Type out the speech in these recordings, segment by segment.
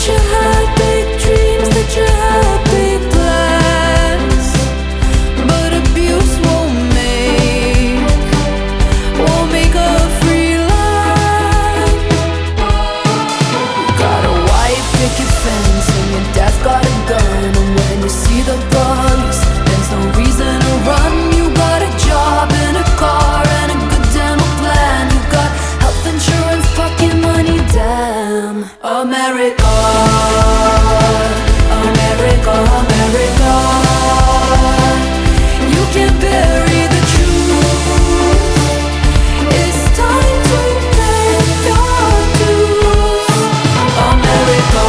you had big dreams, that you had big plans, but abuse won't make a free land. You got a white picket fence and your dad's got a gun, and when you see the police, there's no reason to run. You got a job and a car and a good dental plan. You got health insurance, pocket money, damn. America, America, America. You can't bury the truth. It's time to pay your dues. America,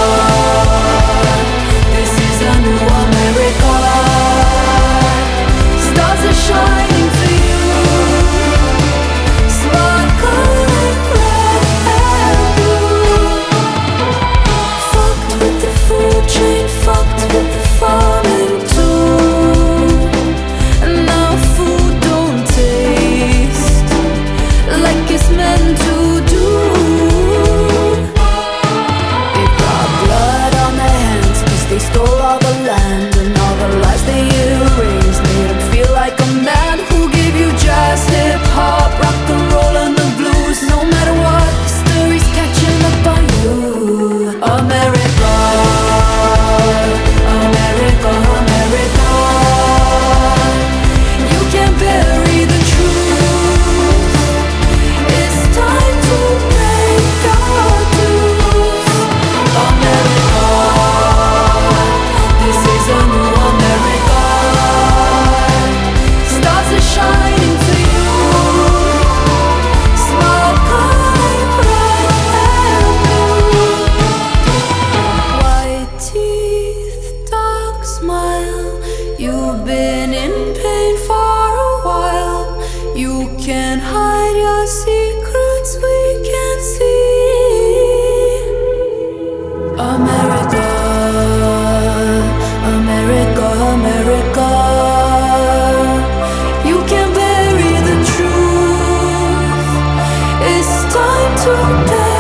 this is a new America. Stars are shining for you, sparkling red and blue. Fucked with the food chain, fucked with the farming too. And now food don't taste like it's meant to do. They've got blood on their hands 'cause they stole all the land, and all the lies they erased made them feel like a man. Who gave you jazz, hip hop, rock and roll and the blues? No matter what, history's catching up on you. America, America, America. You can't bury the truth. It's time to pay your dues. America, this is a new America. Stars are shining for you, sparkling red and blue. White teeth, dark smile. You've been in pain for a while. You can't hide your secrets, we can see. America, America, America. You can't bury the truth. It's time to pay